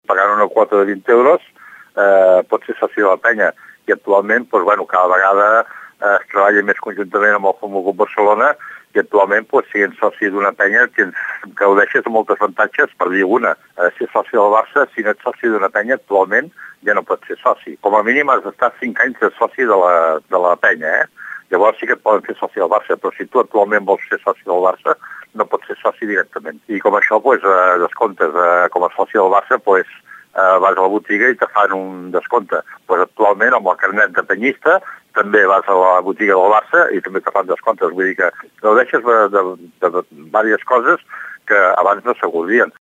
pagant una quota de 20 euros, pot ser soci de la penya. I actualment, doncs, bueno, cada vegada es treballa més conjuntament amb el Futbol Club Barcelona i actualment, sent soci d'una penya, gaudeixes de moltes avantatges, per dir una. Ser soci del Barça, si no ets soci d'una penya, actualment ja no pots ser soci. Com a mínim has d'estar 5 anys de soci de la penya, Llavors sí que et poden fer soci del Barça, però si tu actualment vols ser soci del Barça, no pots ser soci directament. I com això, descomptes com a soci del Barça, vas a la botiga i te fan un descompte. Actualment, amb el carnet de penyista, també vas a la botiga del Barça i també te fan descomptes. Vull dir que gaudeixes de diverses coses que abans no s'acordien.